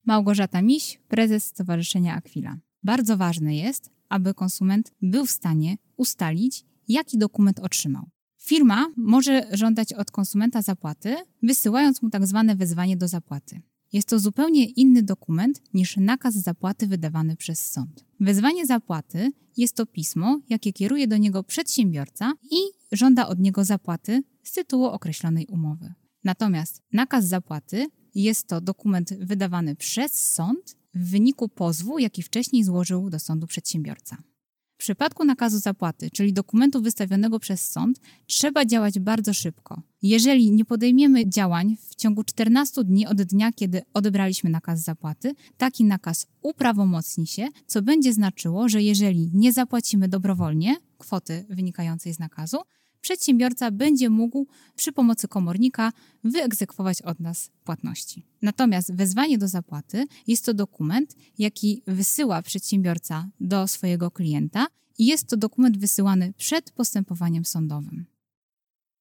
Małgorzata Miś, prezes Stowarzyszenia Aquila. Bardzo ważne jest, aby konsument był w stanie ustalić, jaki dokument otrzymał. Firma może żądać od konsumenta zapłaty, wysyłając mu tzw. wezwanie do zapłaty. Jest to zupełnie inny dokument niż nakaz zapłaty wydawany przez sąd. Wezwanie zapłaty jest to pismo, jakie kieruje do niego przedsiębiorca i żąda od niego zapłaty z tytułu określonej umowy. Natomiast nakaz zapłaty jest to dokument wydawany przez sąd w wyniku pozwu, jaki wcześniej złożył do sądu przedsiębiorca. W przypadku nakazu zapłaty, czyli dokumentu wystawionego przez sąd, trzeba działać bardzo szybko. Jeżeli nie podejmiemy działań w ciągu 14 dni od dnia, kiedy odebraliśmy nakaz zapłaty, taki nakaz uprawomocni się, co będzie znaczyło, że jeżeli nie zapłacimy dobrowolnie kwoty wynikającej z nakazu, przedsiębiorca będzie mógł przy pomocy komornika wyegzekwować od nas płatności. Natomiast wezwanie do zapłaty jest to dokument, jaki wysyła przedsiębiorca do swojego klienta i jest to dokument wysyłany przed postępowaniem sądowym.